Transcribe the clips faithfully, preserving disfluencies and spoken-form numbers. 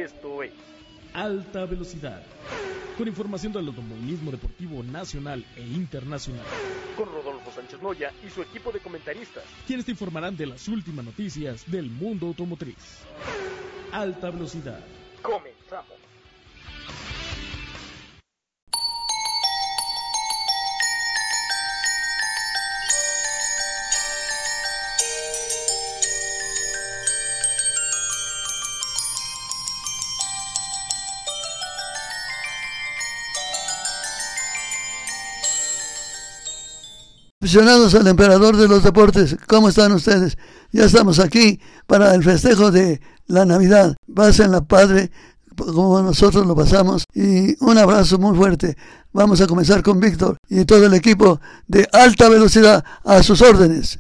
Esto es Alta Velocidad, con información del automovilismo deportivo nacional e internacional. Con Rodolfo Sánchez Noya y su equipo de comentaristas, quienes te informarán de las últimas noticias del mundo automotriz. Alta Velocidad. Comenzamos. Aficionados al emperador de los deportes, ¿cómo están ustedes? Ya estamos aquí para el festejo de la Navidad. Pásenla padre, como nosotros lo pasamos, y un abrazo muy fuerte. Vamos a comenzar con Víctor y todo el equipo de Alta Velocidad a sus órdenes.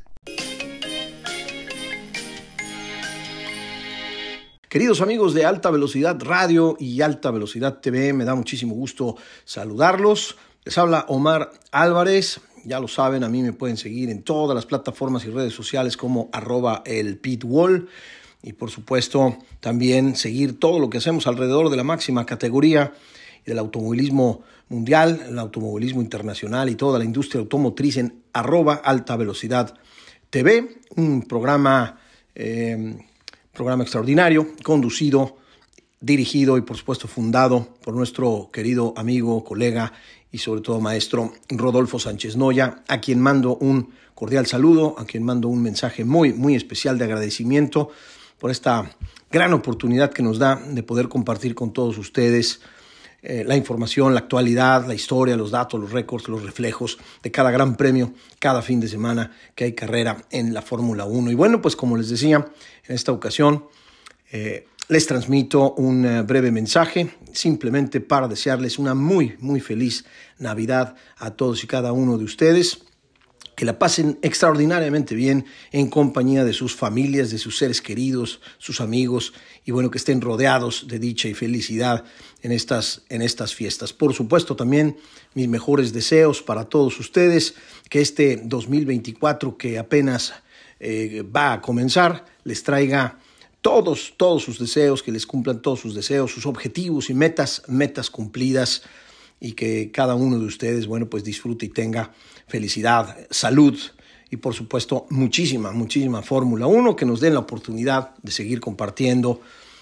Queridos amigos de Alta Velocidad Radio y Alta Velocidad T V, me da muchísimo gusto saludarlos. Les habla Omar Álvarez. Ya lo saben, a mí me pueden seguir en todas las plataformas y redes sociales como arroba el pitwall. Y por supuesto, también seguir todo lo que hacemos alrededor de la máxima categoría del automovilismo mundial, el automovilismo internacional y toda la industria automotriz en arroba Alta Velocidad T V. Un programa, eh, programa extraordinario, conducido, dirigido y por supuesto fundado por nuestro querido amigo, colega y sobre todo maestro Rodolfo Sánchez Noya, a quien mando un cordial saludo, a quien mando un mensaje muy, muy especial de agradecimiento por esta gran oportunidad que nos da de poder compartir con todos ustedes eh, la información, la actualidad, la historia, los datos, los récords, los reflejos de cada gran premio, cada fin de semana que hay carrera en la Fórmula uno. Y bueno, pues como les decía, en esta ocasión eh, les transmito un uh, breve mensaje simplemente para desearles una muy, muy feliz Navidad a todos y cada uno de ustedes. Que la pasen extraordinariamente bien en compañía de sus familias, de sus seres queridos, sus amigos, y bueno, que estén rodeados de dicha y felicidad en estas, en estas fiestas. Por supuesto, también mis mejores deseos para todos ustedes, que este dos mil veinticuatro que apenas eh, va a comenzar, les traiga Todos, todos sus deseos, que les cumplan todos sus deseos, sus objetivos y metas, metas cumplidas, y que cada uno de ustedes, bueno, pues disfrute y tenga felicidad, salud y por supuesto muchísima, muchísima Fórmula uno, que nos den la oportunidad de seguir compartiendo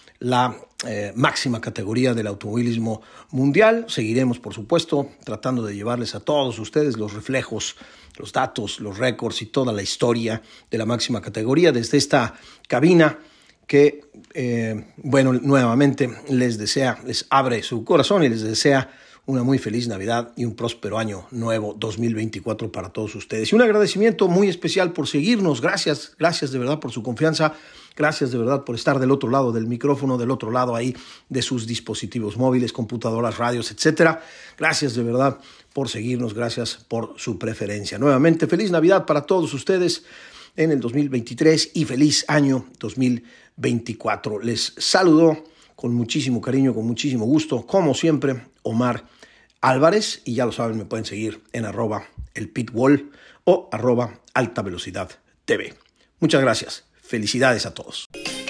la eh, máxima categoría del automovilismo mundial. Seguiremos, por supuesto, tratando de llevarles a todos ustedes los reflejos, los datos, los récords y toda la historia de la máxima categoría desde esta cabina que, eh, bueno, nuevamente les desea, les abre su corazón y les desea una muy feliz Navidad y un próspero año nuevo dos mil veinticuatro para todos ustedes. Y un agradecimiento muy especial por seguirnos. Gracias, gracias de verdad por su confianza. Gracias de verdad por estar del otro lado del micrófono, del otro lado ahí de sus dispositivos móviles, computadoras, radios, etcétera. Gracias de verdad por seguirnos. Gracias por su preferencia. Nuevamente, feliz Navidad para todos ustedes en el dos mil veintitrés y feliz año dos mil veinticuatro. Les saludo con muchísimo cariño, con muchísimo gusto, como siempre, Omar Álvarez, y ya lo saben, me pueden seguir en arroba el pitwall o arroba Alta Velocidad T V. Muchas gracias. Felicidades a todos.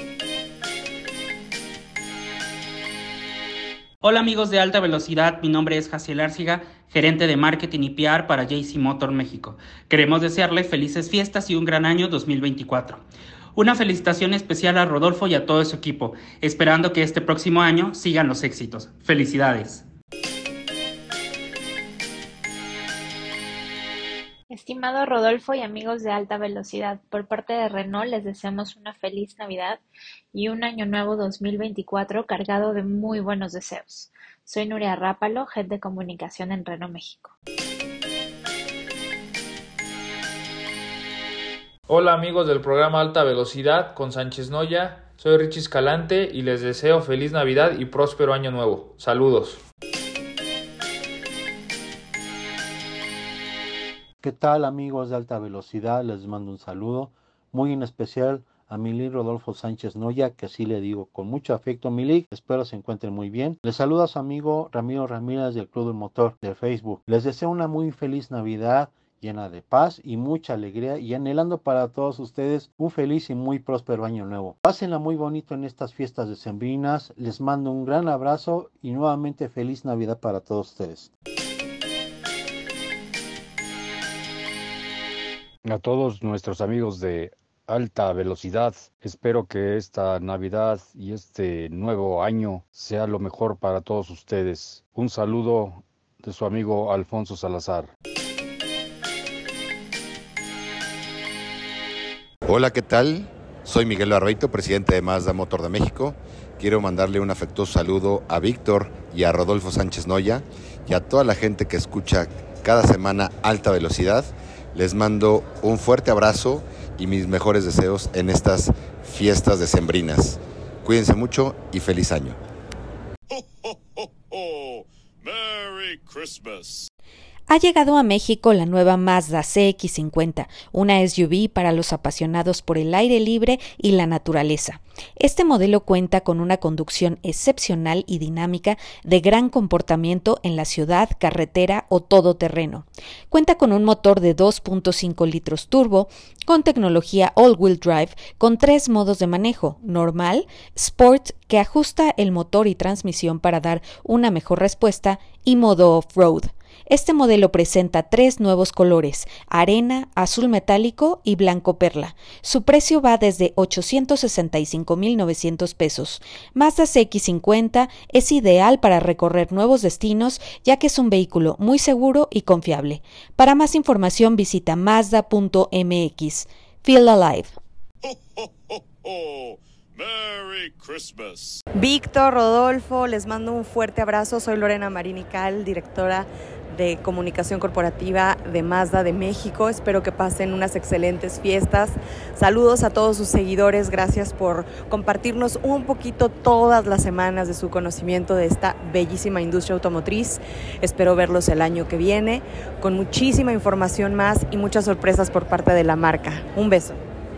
Hola amigos de Alta Velocidad, mi nombre es Jaciel Arciga, gerente de marketing y P R para J C Motor México. Queremos desearle felices fiestas y un gran año dos mil veinticuatro. Una felicitación especial a Rodolfo y a todo su equipo, esperando que este próximo año sigan los éxitos. ¡Felicidades! Estimado Rodolfo y amigos de Alta Velocidad, por parte de Renault les deseamos una feliz Navidad y un año nuevo dos mil veinticuatro cargado de muy buenos deseos. Soy Nuria Rápalo, Head de Comunicación en Renault México. Hola amigos del programa Alta Velocidad con Sánchez Noya, soy Richie Escalante y les deseo feliz Navidad y próspero año nuevo. Saludos. ¿Qué tal amigos de Alta Velocidad? Les mando un saludo muy en especial a Milik Rodolfo Sánchez Noya, que así le digo con mucho afecto. Milik, espero se encuentren muy bien. Les saluda a su amigo Ramiro Ramírez del Club del Motor de Facebook. Les deseo una muy feliz Navidad llena de paz y mucha alegría, y anhelando para todos ustedes un feliz y muy próspero año nuevo. Pásenla muy bonito en estas fiestas decembrinas, les mando un gran abrazo y nuevamente feliz Navidad para todos ustedes. A todos nuestros amigos de Alta Velocidad, espero que esta Navidad y este nuevo año sea lo mejor para todos ustedes. Un saludo de su amigo Alfonso Salazar. Hola, ¿qué tal? Soy Miguel Barbeito, presidente de Mazda Motor de México. Quiero mandarle un afectuoso saludo a Víctor y a Rodolfo Sánchez Noya y a toda la gente que escucha cada semana Alta Velocidad. Les mando un fuerte abrazo y mis mejores deseos en estas fiestas decembrinas. Cuídense mucho y feliz año. Ho, ho, ho, ho. Merry Christmas. Ha llegado a México la nueva Mazda C X cincuenta, una S U V para los apasionados por el aire libre y la naturaleza. Este modelo cuenta con una conducción excepcional y dinámica de gran comportamiento en la ciudad, carretera o todoterreno. Cuenta con un motor de dos punto cinco litros turbo, con tecnología all-wheel drive, con tres modos de manejo, normal, sport, que ajusta el motor y transmisión para dar una mejor respuesta, y modo off-road. Este modelo presenta tres nuevos colores, arena, azul metálico y blanco perla. Su precio va desde ochocientos sesenta y cinco mil novecientos pesos. Mazda C X cincuenta es ideal para recorrer nuevos destinos, ya que es un vehículo muy seguro y confiable. Para más información visita mazda punto m x. Feel alive. Ho, ho, ho, ho. Merry Christmas. Víctor, Rodolfo, les mando un fuerte abrazo. Soy Lorena Marinical, directora de Comunicación Corporativa de Mazda de México. Espero que pasen unas excelentes fiestas. Saludos a todos sus seguidores. Gracias por compartirnos un poquito todas las semanas de su conocimiento de esta bellísima industria automotriz. Espero verlos el año que viene con muchísima información más y muchas sorpresas por parte de la marca. Un beso.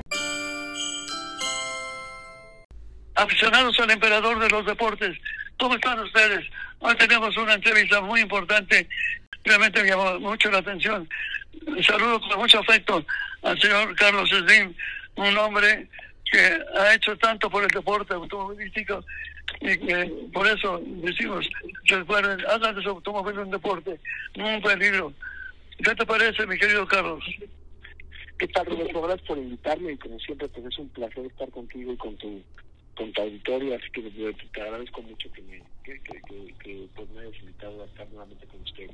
Aficionados al emperador de los deportes, ¿cómo están ustedes? Hoy tenemos una entrevista muy importante, realmente me llamó mucho la atención. Saludo con mucho afecto al señor Carlos Slim, un hombre que ha hecho tanto por el deporte automovilístico y que por eso decimos, recuerden, hagan de su automóvil un deporte, no un peligro. ¿Qué te parece, mi querido Carlos? ¿Qué tal, Roberto? Gracias por invitarme y como siempre pues es un placer estar contigo y con tu con tu auditorio, así que te agradezco mucho que me, que, que, que, que pues me hayas invitado a estar nuevamente con ustedes.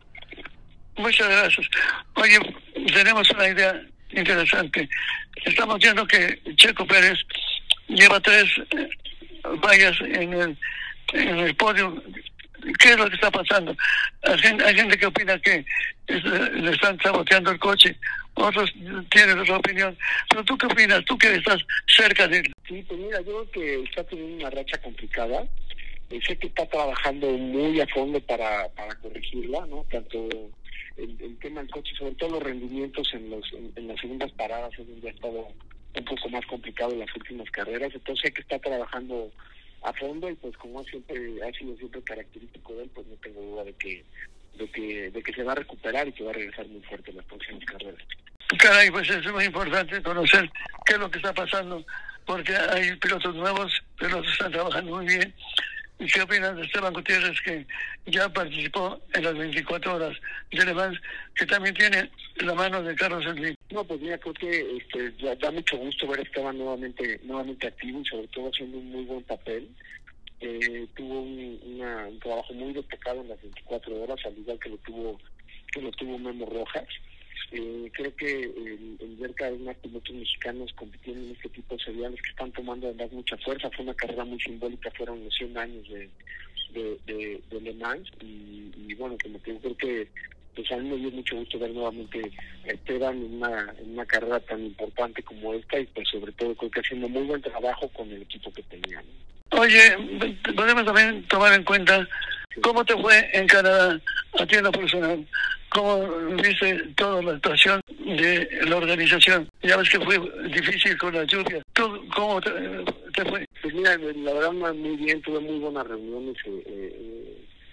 Muchas gracias. Oye, tenemos una idea interesante. Estamos viendo que Checo Pérez lleva tres eh, vallas en el, en el podio. ¿Qué es lo que está pasando? Hay gente, hay gente que opina que es, le están saboteando el coche, otros tienen otra opinión. Pero ¿tú qué opinas? Tú que estás cerca de él. Sí, pues mira, yo creo que está teniendo una racha complicada. Eh, sé que está trabajando muy a fondo para, para corregirla, ¿no? Tanto el, el tema del coche, sobre todo los rendimientos en, los, en, en las segundas paradas, es donde ha estado un poco más complicado en las últimas carreras. Entonces sé que está trabajando a fondo y pues como siempre ha sido siempre característico de él, pues no tengo duda de que de que de que se va a recuperar y que va a regresar muy fuerte en las próximas carreras. Caray, pues es muy importante conocer qué es lo que está pasando, porque hay pilotos nuevos, pilotos que están trabajando muy bien. ¿Y qué opinas de Esteban Gutiérrez, que ya participó en las veinticuatro horas de Le Mans, que también tiene la mano de Carlos Slim? No, pues mira, creo que este, ya da mucho gusto ver a Esteban nuevamente, nuevamente activo y sobre todo haciendo un muy buen papel. Eh, tuvo un, una, un trabajo muy destacado en las veinticuatro horas, al igual que lo tuvo que lo tuvo Memo Rojas. Eh, creo que el, el ver cada vez más pilotos mexicanos compitiendo en este tipo de seriales que están tomando además mucha fuerza, fue una carrera muy simbólica, fueron los cien años de, de, de, de Le Mans y, y bueno, como te digo, creo que pues a mí me dio mucho gusto ver nuevamente a Esteban en una, en una carrera tan importante como esta y pues sobre todo creo que haciendo muy buen trabajo con el equipo que tenía, ¿no? Oye, podemos también tomar en cuenta cómo te fue en Canadá a ti en lo personal. ¿Cómo viste toda la actuación de la organización? Ya ves que fue difícil con la lluvia. ¿Tú cómo te, te fue? Pues mira, la verdad muy bien, tuve muy buenas reuniones eh, eh,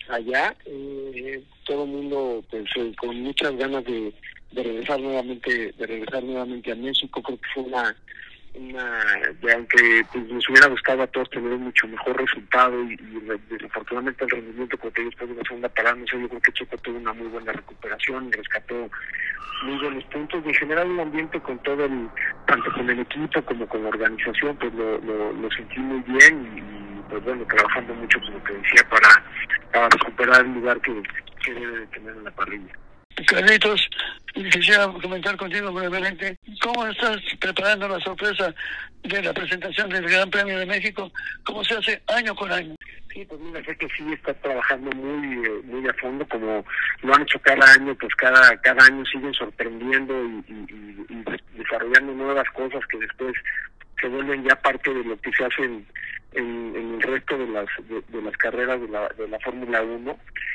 allá, eh, todo el mundo pues eh, con muchas ganas de, de regresar nuevamente, de regresar nuevamente a México. Creo que fue una una de aunque pues nos hubiera gustado a todos tener un mucho mejor resultado y, y desafortunadamente el rendimiento como te digo después de una segunda parada, no sé, yo creo que Checo tuvo una muy buena recuperación, rescató muy buenos puntos y en general un ambiente con todo el, tanto con el equipo como con la organización, pues lo, lo, lo sentí muy bien y, y pues bueno, trabajando mucho como te decía para, para recuperar el lugar que, que debe de tener en la parrilla. Carlitos, quisiera comentar contigo brevemente, ¿cómo estás preparando la sorpresa de la presentación del Gran Premio de México? ¿Cómo se hace año con año? Sí, pues mira, sé que sí está trabajando muy muy a fondo, como lo han hecho cada año, pues cada cada año siguen sorprendiendo y, y, y, y desarrollando nuevas cosas que después se vuelven ya parte de lo que se hace en, en, en el resto de las de, de las carreras de la de la Fórmula uno.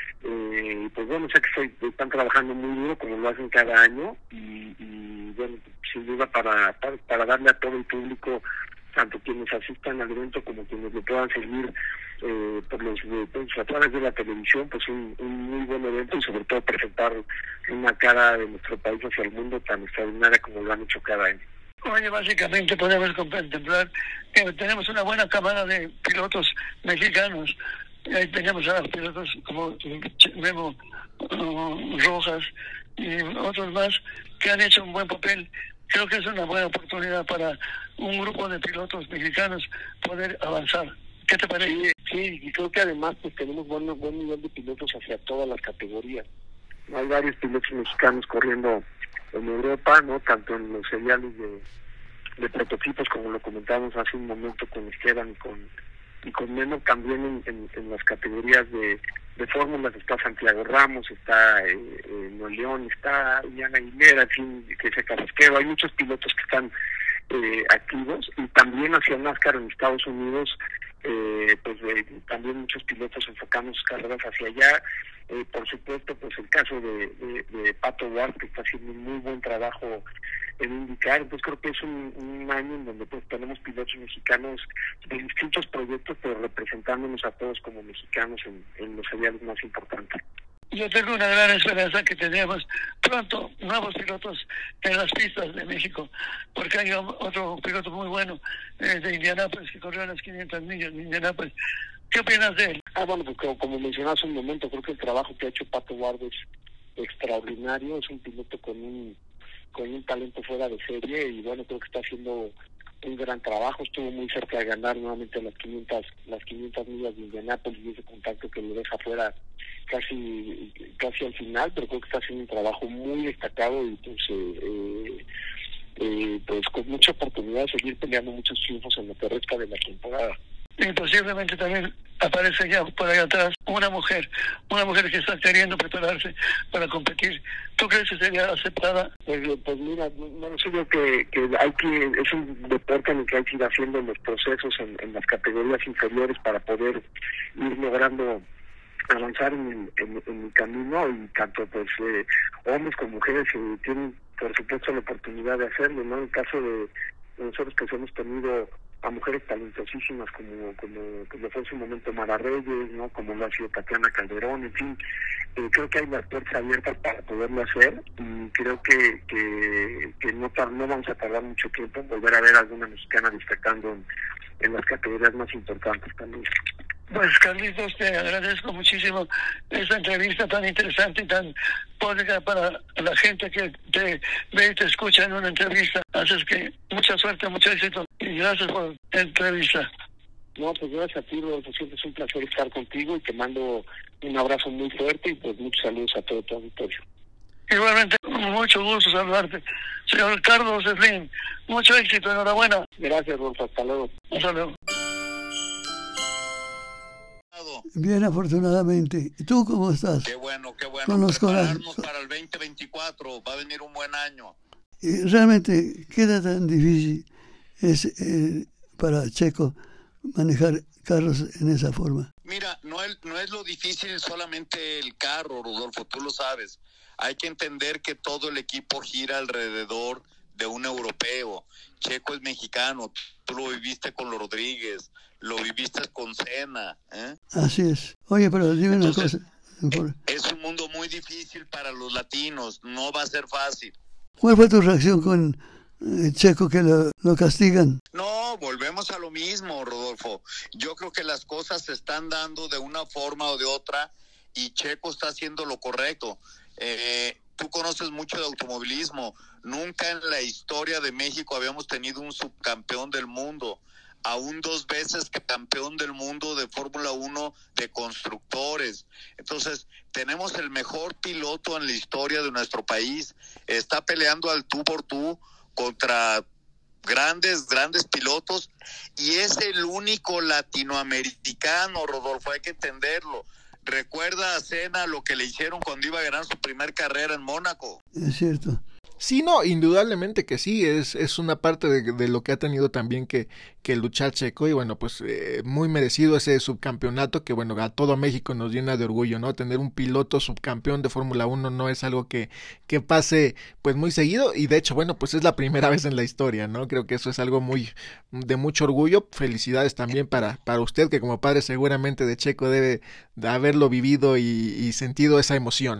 Eh, pues bueno, sé que soy, están trabajando muy duro como lo hacen cada año y, y bueno, sin duda para, para para darle a todo el público, tanto quienes asistan al evento como quienes lo puedan seguir eh, por los pues, a través de la televisión, pues un, un muy buen evento y sobre todo presentar una cara de nuestro país hacia el mundo tan extraordinaria como lo han hecho cada año. Oye, básicamente podemos contemplar que tenemos una buena camada de pilotos mexicanos. Ahí tenemos a pilotos como Memo uh, Rojas y otros más que han hecho un buen papel. Creo que es una buena oportunidad para un grupo de pilotos mexicanos poder avanzar. ¿Qué te parece? Sí, y creo que además pues tenemos buen, buen nivel de pilotos hacia todas las categorías. Hay varios pilotos mexicanos corriendo en Europa, no tanto en los seriales de, de prototipos como lo comentamos hace un momento con Esteban y con y con Memo, también en, en, en las categorías de, de fórmulas está Santiago Ramos, está eh, eh, Noel León, está Iana Aguilera, en fin, que se Carrasquero. Hay muchos pilotos que están eh, activos y también hacia NASCAR en Estados Unidos, eh, pues eh, también muchos pilotos enfocando sus carreras hacia allá. Eh, por supuesto, pues el caso de, de, de Pato Ward, que está haciendo un muy buen trabajo en indicar. Entonces creo que es un, un año en donde pues tenemos pilotos mexicanos de distintos proyectos, pero representándonos a todos como mexicanos en, en los seriales más importantes. Yo tengo una gran esperanza que tenemos pronto nuevos pilotos en las pistas de México, porque hay otro piloto muy bueno eh, de Indianápolis que corrió las quinientas millas de Indianápolis. ¿Qué opinas de él? Ah, bueno, pues como, como mencionaste hace un momento, creo que el trabajo que ha hecho Pato Ward es extraordinario. Es un piloto con un con un talento fuera de serie y bueno, creo que está haciendo un gran trabajo. Estuvo muy cerca de ganar nuevamente las quinientas las quinientas millas de Indianápolis y ese contacto que lo deja fuera casi casi al final, pero creo que está haciendo un trabajo muy destacado y pues eh, eh, eh, pues con mucha oportunidad de seguir peleando muchos triunfos en lo que resta de la temporada. Y posiblemente también aparece ya por ahí atrás una mujer, una mujer que está queriendo prepararse para competir. ¿Tú crees que sería aceptada? Pues, pues mira, no, no sé, yo que, que hay que, es un deporte en el que hay que ir haciendo los procesos en, en las categorías inferiores para poder ir logrando avanzar en, en, en el camino, y tanto pues eh, hombres como mujeres eh, tienen por supuesto la oportunidad de hacerlo, ¿no? En el caso de, de nosotros que hemos tenido a mujeres talentosísimas como como como fue en su momento Mara Reyes, ¿no? Como lo ha sido Tatiana Calderón, en fin, eh, creo que hay las puertas abiertas para poderlo hacer y creo que que, que no, no vamos a tardar mucho tiempo en volver a ver a alguna mexicana destacando en, en las categorías más importantes también. Pues Carlitos, te agradezco muchísimo esta entrevista tan interesante y tan pública para la gente que te ve y te escucha en una entrevista. Así es que mucha suerte, mucho éxito y gracias por la entrevista. No, pues gracias a ti, Rodolfo, siempre es un placer estar contigo y te mando un abrazo muy fuerte y pues muchos saludos a todo tu auditorio. Igualmente, mucho gusto saludarte. Señor Carlos Slim, mucho éxito, enhorabuena. Gracias, Rodolfo, hasta luego. Hasta luego. Bien, afortunadamente. ¿Y tú cómo estás? Qué bueno, qué bueno. Con los Prepararnos para el veinte veinticuatro, va a venir un buen año. Y realmente, ¿qué era tan difícil es eh, para Checo manejar carros en esa forma? Mira, no es, no es lo difícil solamente el carro, Rodolfo, tú lo sabes. Hay que entender que todo el equipo gira alrededor de un europeo. Checo es mexicano, tú lo viviste con los Rodríguez, lo viviste con Senna, ¿eh? Así es. Oye, pero dime una Entonces, cosa. Es un mundo muy difícil para los latinos, no va a ser fácil. ¿Cuál fue tu reacción con eh, Checo que lo, lo castigan? No, volvemos a lo mismo, Rodolfo. Yo creo que las cosas se están dando de una forma o de otra y Checo está haciendo lo correcto. Eh, tú conoces mucho de automovilismo. Nunca en la historia de México habíamos tenido un subcampeón del mundo. Aún dos veces campeón del mundo de Fórmula uno de constructores. Entonces, tenemos el mejor piloto en la historia de nuestro país. Está peleando al tú por tú contra grandes, grandes pilotos y es el único latinoamericano, Rodolfo, hay que entenderlo. Recuerda a Senna lo que le hicieron cuando iba a ganar su primer carrera en Mónaco. Es cierto. Sí, no, indudablemente que sí, es, es una parte de, de lo que ha tenido también que, que luchar Checo y bueno, pues eh, muy merecido ese subcampeonato que bueno, a todo México nos llena de orgullo, ¿no? Tener un piloto subcampeón de Fórmula uno no es algo que, que pase pues muy seguido y de hecho, bueno, pues es la primera vez en la historia, ¿no? Creo que eso es algo muy de mucho orgullo, felicidades también para, para usted que como padre seguramente de Checo debe de haberlo vivido y, y sentido esa emoción.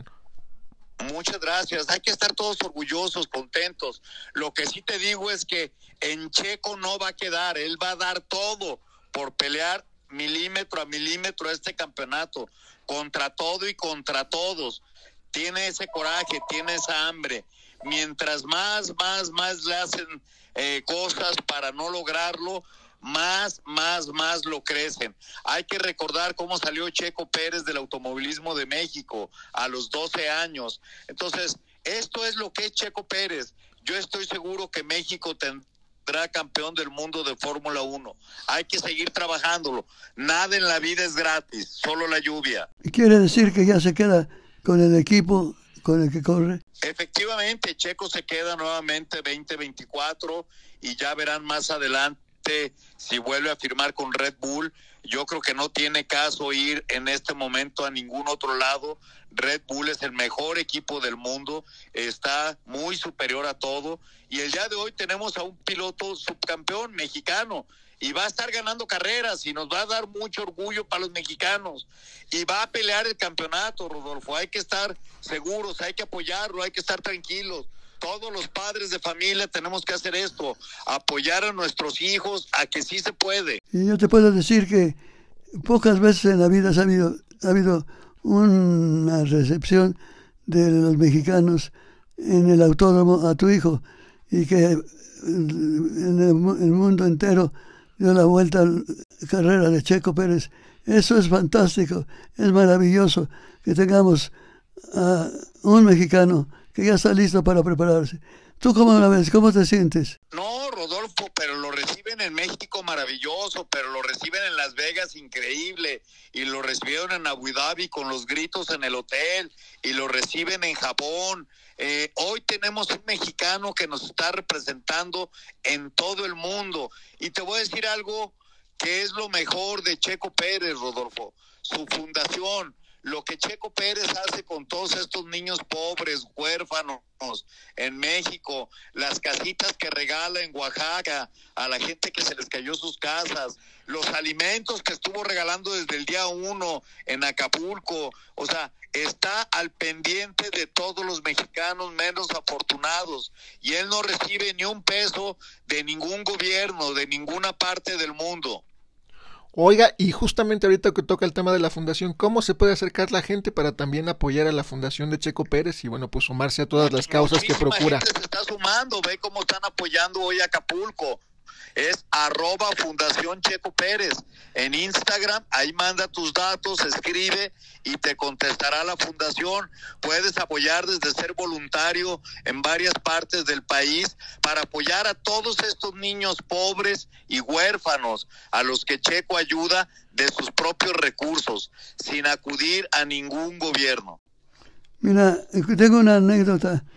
Muchas gracias, hay que estar todos orgullosos, contentos. Lo que sí te digo es que en Checo no va a quedar, él va a dar todo por pelear milímetro a milímetro este campeonato, contra todo y contra todos. Tiene ese coraje, tiene esa hambre. Mientras más, más, más le hacen eh, cosas para no lograrlo, más, más, más lo crecen. Hay que recordar cómo salió Checo Pérez del automovilismo de México a los doce años. Entonces, esto es lo que es Checo Pérez. Yo estoy seguro que México tendrá campeón del mundo de Fórmula uno. Hay que seguir trabajándolo. Nada en la vida es gratis, solo la lluvia. ¿Quiere decir que ya se queda con el equipo con el que corre? Efectivamente, Checo se queda nuevamente veinte veinticuatro y ya verán más adelante si vuelve a firmar con Red Bull. Yo creo que no tiene caso ir en este momento a ningún otro lado. Red Bull es el mejor equipo del mundo, está muy superior a todo y el día de hoy tenemos a un piloto subcampeón mexicano y va a estar ganando carreras y nos va a dar mucho orgullo para los mexicanos y va a pelear el campeonato, Rodolfo. Hay que estar seguros, hay que apoyarlo, hay que estar tranquilos. Todos los padres de familia tenemos que hacer esto, apoyar a nuestros hijos a que sí se puede. Y yo te puedo decir que pocas veces en la vida ha habido, ha habido una recepción de los mexicanos en el autódromo a tu hijo y que en el, el mundo entero dio la vuelta a la carrera de Checo Pérez. Eso es fantástico, es maravilloso que tengamos a un mexicano que ya está listo para prepararse. ¿Tú cómo la ves? ¿Cómo te sientes? No, Rodolfo, pero lo reciben en México maravilloso, pero lo reciben en Las Vegas increíble, y lo recibieron en Abu Dhabi con los gritos en el hotel, y lo reciben en Japón. Eh, hoy tenemos un mexicano que nos está representando en todo el mundo. Y te voy a decir algo que es lo mejor de Checo Pérez, Rodolfo, su fundación. Lo que Checo Pérez hace con todos estos niños pobres, huérfanos en México, las casitas que regala en Oaxaca a la gente que se les cayó sus casas, los alimentos que estuvo regalando desde el día uno en Acapulco, o sea, está al pendiente de todos los mexicanos menos afortunados y él no recibe ni un peso de ningún gobierno, de ninguna parte del mundo. Oiga, y justamente ahorita que toca el tema de la fundación, ¿cómo se puede acercar la gente para también apoyar a la fundación de Checo Pérez y bueno, pues sumarse a todas las causas que procura? Gente se está sumando, ve cómo están apoyando hoy a Acapulco. Es arroba Fundación Checo Pérez en Instagram, ahí manda tus datos, escribe y te contestará la fundación. Puedes apoyar desde ser voluntario en varias partes del país para apoyar a todos estos niños pobres y huérfanos a los que Checo ayuda de sus propios recursos, sin acudir a ningún gobierno. Mira, tengo una anécdota.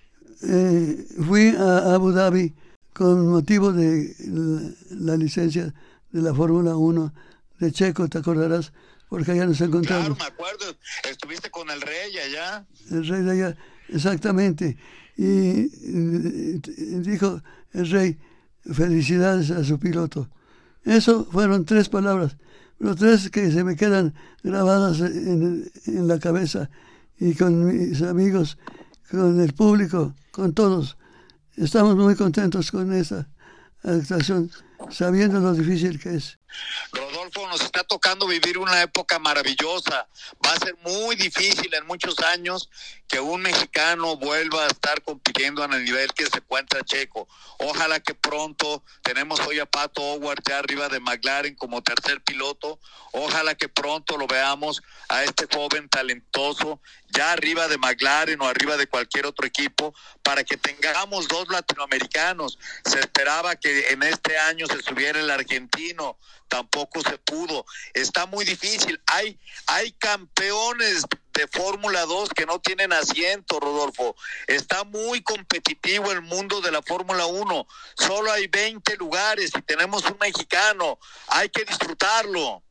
Eh, fui a Abu Dhabi con motivo de la, la licencia de la Fórmula uno de Checo, ¿te acordarás? Porque allá nos encontramos. Claro, me acuerdo, estuviste con el rey allá. El rey de allá, exactamente. Y, y dijo el rey, felicidades a su piloto. Eso fueron tres palabras, pero tres que se me quedan grabadas en, en la cabeza, y con mis amigos, con el público, con todos. Estamos muy contentos con esta actuación, sabiendo lo difícil que es. Rodolfo, nos está tocando vivir una época maravillosa. Va a ser muy difícil en muchos años que un mexicano vuelva a estar compitiendo en el nivel que se encuentra Checo. Ojalá que pronto, tenemos hoy a Pato O'Ward ya arriba de McLaren como tercer piloto. Ojalá que pronto lo veamos a este joven talentoso ya arriba de McLaren o arriba de cualquier otro equipo, para que tengamos dos latinoamericanos. Se esperaba que en este año se subiera el argentino, tampoco se pudo. Está muy difícil. Hay, hay campeones de Fórmula dos que no tienen asiento, Rodolfo. Está muy competitivo el mundo de la Fórmula uno. Solo hay veinte lugares y tenemos un mexicano. Hay que disfrutarlo.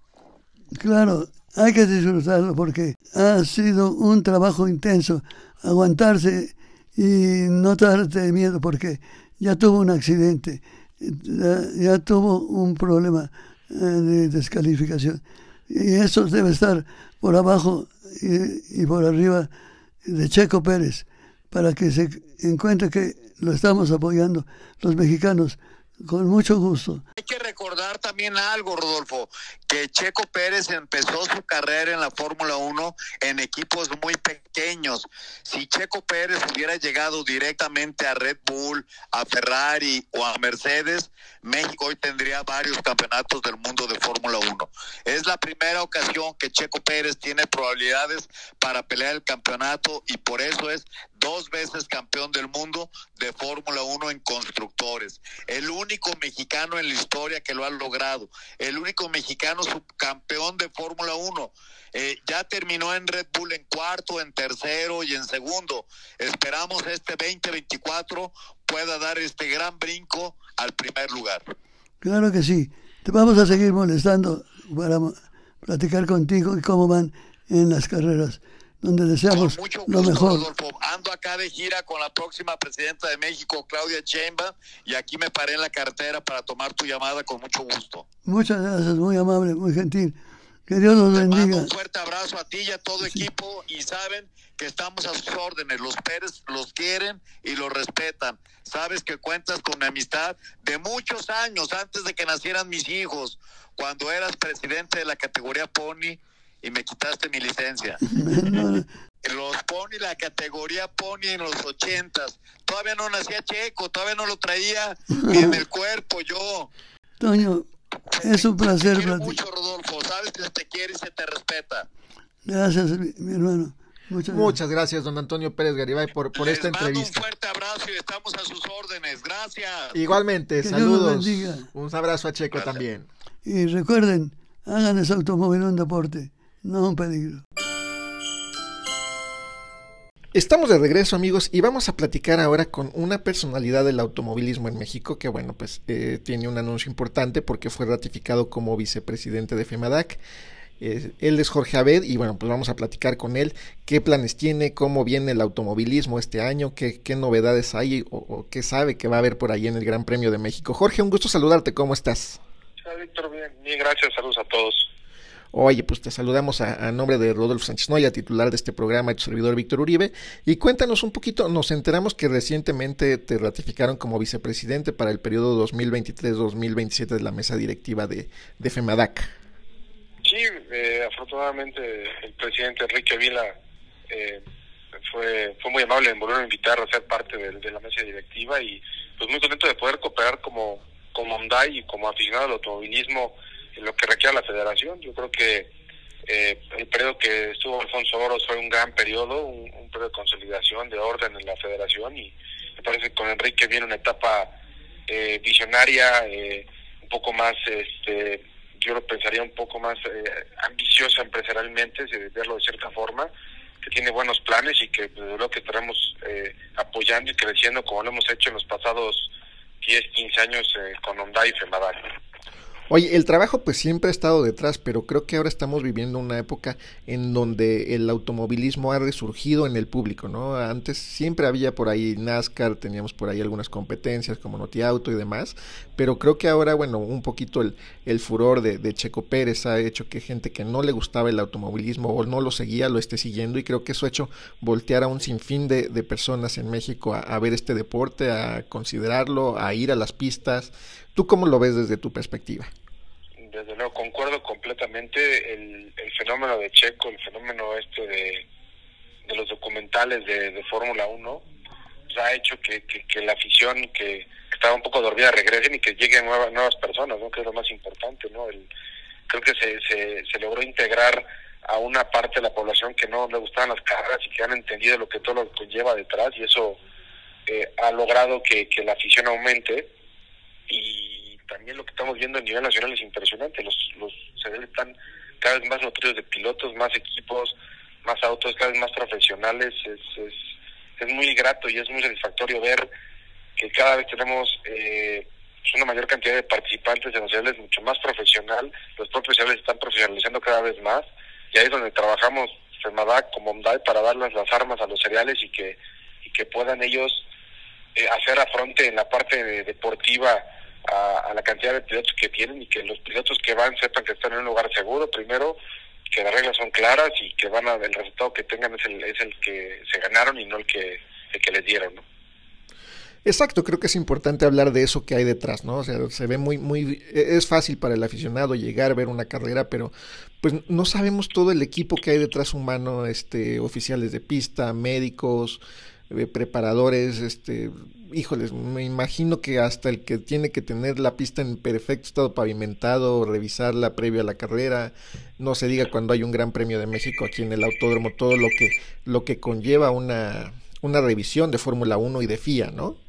Claro, hay que disfrutarlo porque ha sido un trabajo intenso, aguantarse y no darte miedo porque ya tuvo un accidente, ya, ya tuvo un problema de descalificación, y eso debe estar por abajo y, y por arriba de Checo Pérez, para que se encuentre que lo estamos apoyando los mexicanos con mucho gusto. Hay que recordar también algo, Rodolfo, que Checo Pérez empezó su carrera en la Fórmula uno en equipos muy pequeños. Si Checo Pérez hubiera llegado directamente a Red Bull, a Ferrari o a Mercedes, México hoy tendría varios campeonatos del mundo de Fórmula uno. Es la primera ocasión que Checo Pérez tiene probabilidades para pelear el campeonato, y por eso es dos veces campeón del mundo de Fórmula uno en constructores. El único mexicano en la historia que lo ha logrado. El único mexicano subcampeón de Fórmula uno. Eh, ya terminó en Red Bull en cuarto, en tercero y en segundo. Esperamos este veinte veinticuatro pueda dar este gran brinco al primer lugar. Claro que sí. Te vamos a seguir molestando para platicar contigo y cómo van en las carreras, donde deseamos con mucho lo gusto, mejor. Rodolfo. Ando acá de gira con la próxima presidenta de México, Claudia Sheinbaum, y aquí me paré en la carretera para tomar tu llamada con mucho gusto. Muchas gracias, muy amable, muy gentil. Que Dios los Te bendiga. mando un fuerte abrazo a ti y a todo sí. equipo, y saben que estamos a sus órdenes. Los Pérez los quieren y los respetan. Sabes que cuentas con mi amistad de muchos años, antes de que nacieran mis hijos, cuando eras presidente de la categoría Pony y me quitaste mi licencia. No. Los Pony, la categoría Pony en los ochentas. Todavía no nacía Checo, todavía no lo traía ni en el cuerpo yo. Toño, es un placer. Te quiero mucho, Rodolfo. Sabes que se te quiere y se te respeta. Gracias, mi, mi hermano. Muchas gracias. Muchas gracias, don Antonio Pérez Garibay, por, por Les esta mando entrevista. Un fuerte abrazo y estamos a sus órdenes. Gracias. Igualmente, que saludos. Un abrazo a Checo gracias. También. Y recuerden, hagan ese automóvil un deporte, no un peligro. Estamos de regreso, amigos, y vamos a platicar ahora con una personalidad del automovilismo en México que, bueno, pues eh, tiene un anuncio importante porque fue ratificado como vicepresidente de FEMADAC. Eh, él es Jorge Abed y, bueno, pues vamos a platicar con él qué planes tiene, cómo viene el automovilismo este año, qué, qué novedades hay o, o qué sabe que va a haber por ahí en el Gran Premio de México. Jorge, un gusto saludarte, ¿cómo estás? Hola, Víctor, bien, bien, gracias, saludos a todos. Oye, pues te saludamos a, a nombre de Rodolfo Sánchez Noya, titular de este programa, y tu servidor Víctor Uribe, y cuéntanos un poquito. Nos enteramos que recientemente te ratificaron como vicepresidente para el periodo dos mil veintitrés dos mil veintisiete de la mesa directiva de, de FEMADAC. Sí, eh, afortunadamente el presidente Enrique Vila eh, fue fue muy amable en volver a invitar a ser parte de, de la mesa directiva, y pues muy contento de poder cooperar como, como Hyundai y como aficionado al automovilismo en lo que requiere la federación. Yo creo que eh, el periodo que estuvo Alfonso Oros fue un gran periodo, un, un periodo de consolidación, de orden en la federación, y me parece que con Enrique viene una etapa eh, visionaria, eh, un poco más, este yo lo pensaría un poco más eh, ambiciosa empresarialmente, si verlo de cierta forma, que tiene buenos planes y que desde luego que estaremos eh, apoyando y creciendo como lo hemos hecho en los pasados diez, quince años eh, con Hyundai y FEMADAC. Oye, el trabajo pues siempre ha estado detrás, pero creo que ahora estamos viviendo una época en donde el automovilismo ha resurgido en el público, ¿no? Antes siempre había por ahí NASCAR, teníamos por ahí algunas competencias como NotiAuto y demás, pero creo que ahora, bueno, un poquito el, el furor de, de Checo Pérez ha hecho que gente que no le gustaba el automovilismo o no lo seguía, lo esté siguiendo, y creo que eso ha hecho voltear a un sinfín de, de personas en México a, a ver este deporte, a considerarlo, a ir a las pistas. ¿Tú cómo lo ves desde tu perspectiva? Desde luego, concuerdo completamente. El, el fenómeno de Checo, el fenómeno este de, de los documentales de, de Fórmula uno, pues ha hecho que, que, que la afición que, que estaba un poco dormida regresen y que lleguen nuevas, nuevas personas, ¿no? Que es lo más importante, ¿no? El, creo que se, se, se logró integrar a una parte de la población que no le gustaban las carreras y que han entendido lo que todo lo que conlleva detrás, y eso eh, ha logrado que, que la afición aumente. Y también lo que estamos viendo a nivel nacional es impresionante. Los los C D L están cada vez más nutridos de pilotos, más equipos, más autos, cada vez más profesionales. Es, es, es muy grato y es muy satisfactorio ver que cada vez tenemos eh, una mayor cantidad de participantes en los C D Ls, mucho más profesional. Los propios C D Ls están profesionalizando cada vez más, y ahí es donde trabajamos FEMADAC como OMDAE para darles las armas a los cereales y que, y que puedan ellos eh, hacer afronte en la parte de, deportiva A, a la cantidad de pilotos que tienen, y que los pilotos que van sepan que están en un lugar seguro, primero, que las reglas son claras y que van a, el resultado que tengan es el, es el que se ganaron y no el que, el que les dieron, ¿no? Exacto, creo que es importante hablar de eso que hay detrás, ¿no? O sea, se ve muy, muy, es fácil para el aficionado llegar a ver una carrera, pero pues no sabemos todo el equipo que hay detrás humano, este, oficiales de pista, médicos, eh, preparadores, este, híjoles, me imagino que hasta el que tiene que tener la pista en perfecto estado pavimentado, revisarla previo a la carrera, no se diga cuando hay un Gran Premio de México aquí en el autódromo, todo lo que, lo que conlleva una, una revisión de Fórmula uno y de F I A, ¿no?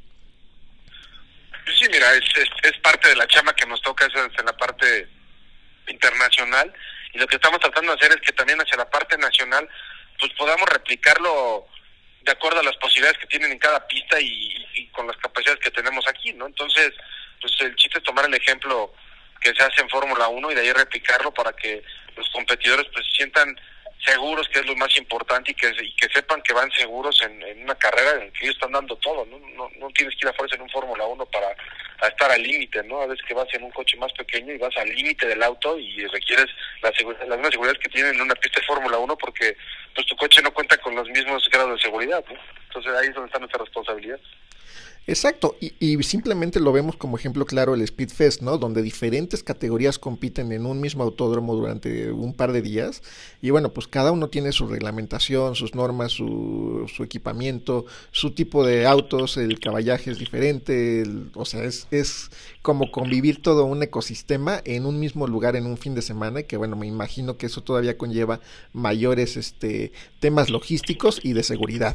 Sí, mira, es, es, es parte de la chamba que nos toca, es en la parte internacional, y lo que estamos tratando de hacer es que también hacia la parte nacional pues podamos replicarlo de acuerdo a las posibilidades que tienen en cada pista y, y con las capacidades que tenemos aquí, ¿no? Entonces, pues el chiste es tomar el ejemplo que se hace en Fórmula uno y de ahí replicarlo para que los competidores pues se sientan seguros, que es lo más importante, y que y que sepan que van seguros en, en una carrera en que ellos están dando todo, ¿no? No, no tienes que ir a fuerza en un Fórmula uno para a estar al límite, ¿no? A veces que vas en un coche más pequeño y vas al límite del auto y requieres la seguridad, las mismas seguridades que tienen en una pista de Fórmula uno, porque pues tu coche no cuenta con los mismos grados de seguridad, ¿no? Entonces ahí es donde está nuestra responsabilidad. Exacto, y, y simplemente lo vemos como ejemplo claro el Speed Fest, ¿no? Donde diferentes categorías compiten en un mismo autódromo durante un par de días, y bueno, pues cada uno tiene su reglamentación, sus normas, su, su equipamiento, su tipo de autos, el caballaje es diferente, el, o sea, es, es como convivir todo un ecosistema en un mismo lugar en un fin de semana, y que bueno, me imagino que eso todavía conlleva mayores este temas logísticos y de seguridad.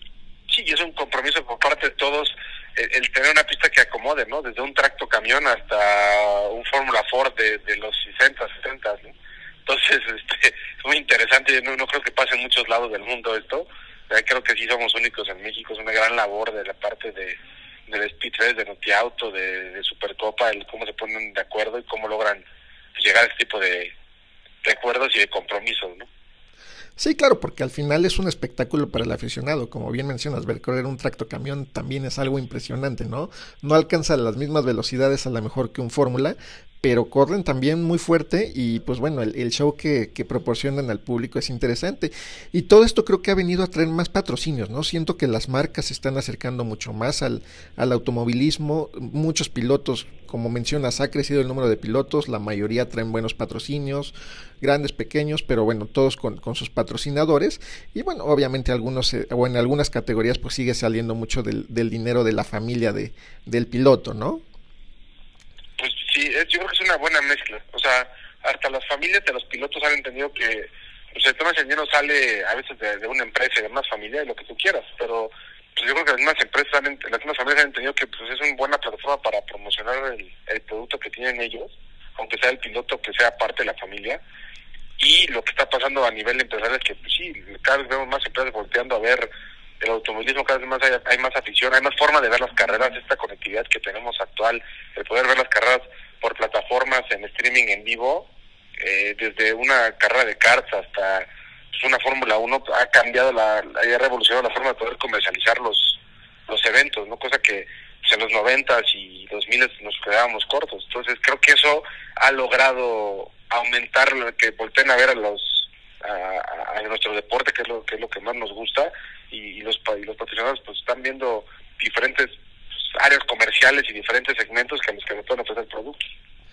Sí, y es un compromiso por parte de todos el, el tener una pista que acomode, ¿no? Desde un tracto camión hasta un Fórmula Ford de, de los sesenta, setenta, ¿no? Entonces, este, es muy interesante. No, no creo que pase en muchos lados del mundo esto. Eh, creo que sí somos únicos en México. Es una gran labor de la parte de del Speed Fest, de NotiAuto, de, de Supercopa, el cómo se ponen de acuerdo y cómo logran llegar a este tipo de, de acuerdos y de compromisos, ¿no? Sí, claro, porque al final es un espectáculo para el aficionado, como bien mencionas, ver correr un tractocamión también es algo impresionante, ¿no? No alcanza las mismas velocidades a lo mejor que un Fórmula, pero corren también muy fuerte y pues bueno, el, el show que, que proporcionan al público es interesante. Y todo esto creo que ha venido a traer más patrocinios, ¿no? Siento que las marcas se están acercando mucho más al, al automovilismo, muchos pilotos, como mencionas, ha crecido el número de pilotos, la mayoría traen buenos patrocinios, grandes, pequeños, pero bueno, todos con, con sus patrocinadores, y bueno, obviamente algunos, eh, o en algunas categorías pues sigue saliendo mucho del, del dinero de la familia de del piloto, ¿no? Pues sí, es, yo creo que es una buena mezcla, o sea, hasta las familias de los pilotos han entendido que pues, el tema del dinero sale a veces de, de una empresa y de más familia y lo que tú quieras, pero pues yo creo que las mismas empresas, han, las mismas familias han entendido que pues es una buena plataforma para promocionar el, el producto que tienen ellos, aunque sea el piloto que sea parte de la familia. Y lo que está pasando a nivel empresarial es que pues sí, cada vez vemos más empresas volteando a ver el automovilismo, cada vez más hay, hay más afición, hay más forma de ver las carreras, esta conectividad que tenemos actual, el poder ver las carreras por plataformas en streaming en vivo, eh, desde una carrera de karts hasta pues, una Fórmula uno, ha cambiado, la, ha revolucionado la forma de poder comercializar los, los eventos, ¿no? Cosa que pues, en los noventas y dos miles nos quedábamos cortos. Entonces creo que eso ha logrado aumentar, que volteen a ver a los a, a nuestro deporte, que es lo que es lo que más nos gusta, y, y los y los patrocinadores pues están viendo diferentes pues, áreas comerciales y diferentes segmentos que a los que le pueden ofrecer productos.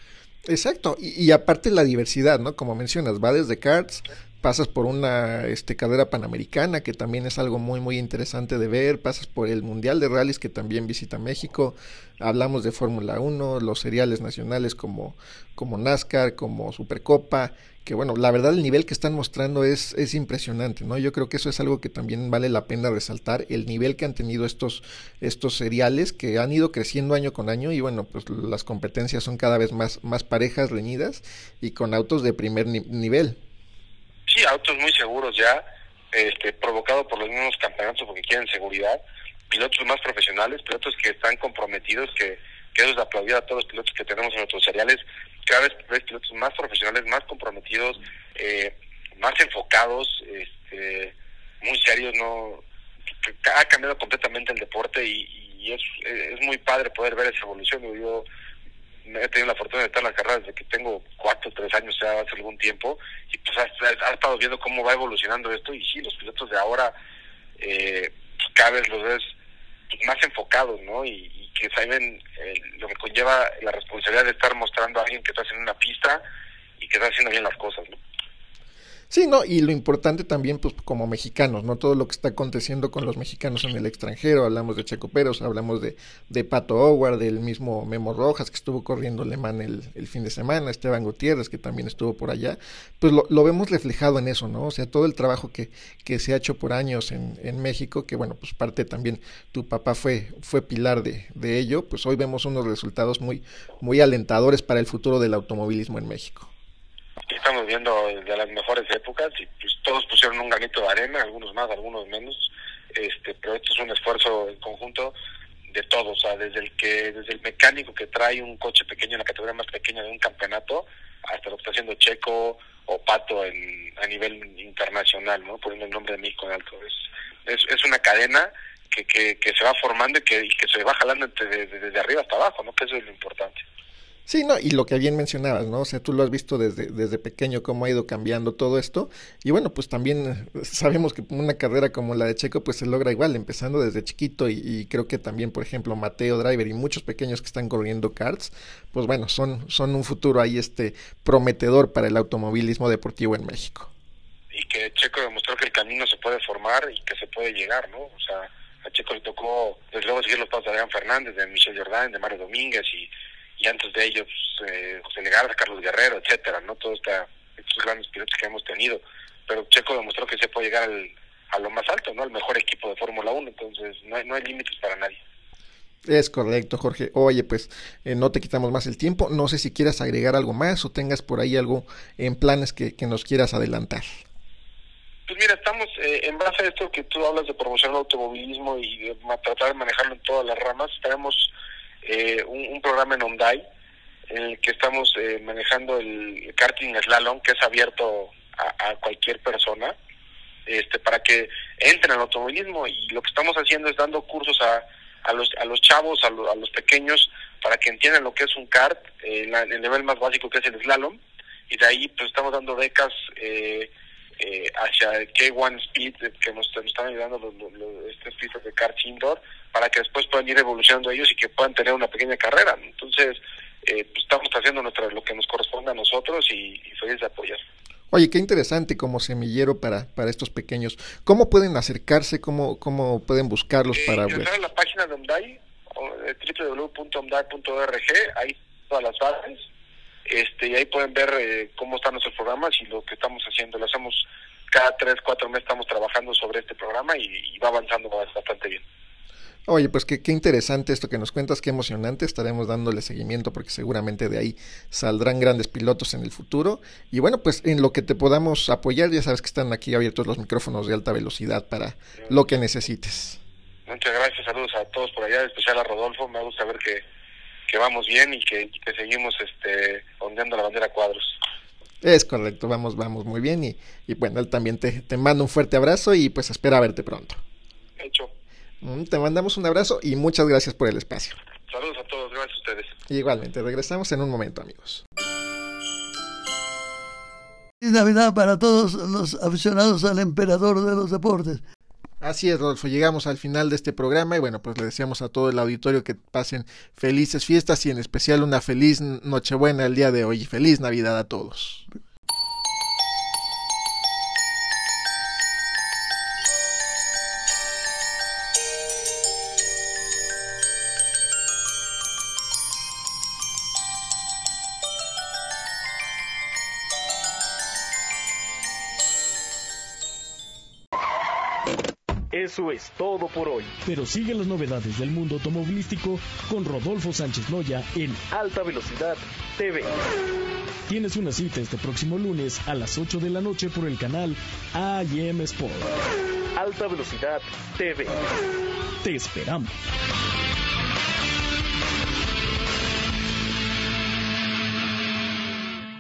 Exacto, y, y aparte la diversidad, ¿no? Como mencionas, va desde karts, pasas por una este carrera panamericana, que también es algo muy muy interesante de ver, pasas por el Mundial de Rallys, que también visita México, hablamos de Fórmula uno, los seriales nacionales como, como NASCAR, como Supercopa, que bueno, la verdad el nivel que están mostrando es, es impresionante, ¿no? Yo creo que eso es algo que también vale la pena resaltar, el nivel que han tenido estos, estos seriales, que han ido creciendo año con año, y bueno, pues las competencias son cada vez más, más parejas, reñidas, y con autos de primer ni- nivel. Sí, autos muy seguros ya, este, provocado por los mismos campeonatos porque quieren seguridad, pilotos más profesionales, pilotos que están comprometidos, que, que eso es de aplaudir a todos los pilotos que tenemos en nuestros seriales. Cada vez ves pilotos más profesionales, más comprometidos, eh, más enfocados, este, muy serios, no, ha cambiado completamente el deporte y, y es, es muy padre poder ver esa evolución. Yo he tenido la fortuna de estar en las carreras desde que tengo cuatro, tres años, ya hace algún tiempo, y pues has, has estado viendo cómo va evolucionando esto, y sí, los pilotos de ahora eh, cada vez los ves más enfocados, ¿no? Y, y que saben eh, lo que conlleva la responsabilidad de estar mostrando a alguien que está haciendo una pista y que está haciendo bien las cosas, ¿no? Sí, no, y lo importante también, pues, como mexicanos, ¿no? Todo lo que está aconteciendo con los mexicanos en el extranjero, hablamos de Checo Pérez, hablamos de, de Pato Howard, del mismo Memo Rojas, que estuvo corriendo Le Mans el, el fin de semana, Esteban Gutiérrez, que también estuvo por allá, pues lo, lo vemos reflejado en eso, ¿no? O sea, todo el trabajo que, que se ha hecho por años en, en México, que bueno, pues parte también, tu papá fue, fue pilar de, de ello, pues hoy vemos unos resultados muy, muy alentadores para el futuro del automovilismo en México. Estamos viendo de las mejores épocas y pues todos pusieron un granito de arena, algunos más, algunos menos, este, pero esto es un esfuerzo en conjunto de todos, o sea, desde el que, desde el mecánico que trae un coche pequeño en la categoría más pequeña de un campeonato, hasta lo que está haciendo Checo o Pato en, a nivel internacional, ¿no? Poniendo el nombre de México en alto. Es, es, es una cadena que, que, que se va formando y que, y que se va jalando desde, desde arriba hasta abajo, ¿no? Que eso es lo importante. Sí, no, y lo que bien mencionabas, ¿no? O sea, tú lo has visto desde, desde pequeño cómo ha ido cambiando todo esto, y bueno, pues también sabemos que una carrera como la de Checo pues se logra igual, empezando desde chiquito, y, y creo que también, por ejemplo, Mateo Driver y muchos pequeños que están corriendo karts, pues bueno, son, son un futuro ahí este prometedor para el automovilismo deportivo en México. Y que Checo demostró que el camino se puede formar y que se puede llegar, ¿no? O sea, a Checo le tocó, desde luego, seguir los pasos de Adrián Fernández, de Michel Jordan, de Mario Domínguez, y y antes de ellos eh, José Legarda, Carlos Guerrero, etcétera, no todos esta, estos grandes pilotos que hemos tenido, pero Checo demostró que se puede llegar al, a lo más alto, no, al mejor equipo de Fórmula uno, entonces no hay, no hay límites para nadie. Es correcto, Jorge. Oye, pues eh, no te quitamos más el tiempo, no sé si quieras agregar algo más o tengas por ahí algo en planes que, que nos quieras adelantar. Pues mira, estamos eh, en base a esto que tú hablas de promocionar el automovilismo y de ma- tratar de manejarlo en todas las ramas. Tenemos eh, un, un programa en Hyundai en el que estamos eh, manejando el karting slalom, que es abierto a, a cualquier persona, este, para que entren al automovilismo, y lo que estamos haciendo es dando cursos a, a los a los chavos, a, lo, a los pequeños, para que entiendan lo que es un kart, eh, la, el nivel más básico que es el slalom, y de ahí pues estamos dando becas eh, eh, hacia K uno Speed, que nos, nos están ayudando los, los, los, estos pistas de kart indoor, para que después puedan ir evolucionando ellos y que puedan tener una pequeña carrera. Entonces eh, pues estamos haciendo nuestra, lo que nos corresponde a nosotros, y, y feliz de apoyar. Oye, qué interesante como semillero para, para estos pequeños. ¿Cómo pueden acercarse? ¿Cómo, cómo pueden buscarlos Eh, para ver? ingresar a la página de Hyundai, w w w punto hyundai punto org, ahí todas las bases, este, y ahí pueden ver eh, cómo están nuestros programas y lo que estamos haciendo. Lo hacemos cada tres, cuatro meses, estamos trabajando sobre este programa y, y va avanzando bastante bien. Oye, pues qué, qué interesante esto que nos cuentas, qué emocionante. Estaremos dándole seguimiento porque seguramente de ahí saldrán grandes pilotos en el futuro. Y bueno, pues en lo que te podamos apoyar, ya sabes que están aquí abiertos los micrófonos de alta velocidad para lo que necesites. Muchas gracias, saludos a todos por allá, en especial a Rodolfo. Me gusta ver que, que vamos bien y que, y que seguimos este ondeando la bandera a cuadros. Es correcto, vamos, vamos muy bien y, y bueno, él también te, te manda un fuerte abrazo y pues espera verte pronto. Hecho. Te mandamos un abrazo y muchas gracias por el espacio. Saludos a todos, gracias a ustedes. Igualmente, regresamos en un momento, amigos. Feliz Navidad para todos los aficionados al emperador de los deportes. Así es, Rodolfo, llegamos al final de este programa y bueno, pues le deseamos a todo el auditorio que pasen felices fiestas y en especial una feliz Nochebuena el día de hoy y feliz Navidad a todos. Eso es todo por hoy. Pero sigue las novedades del mundo automovilístico con Rodolfo Sánchez Noya en Alta Velocidad T V. Tienes una cita este próximo lunes a las ocho de la noche por el canal A y M Sport. Alta Velocidad T V. Te esperamos.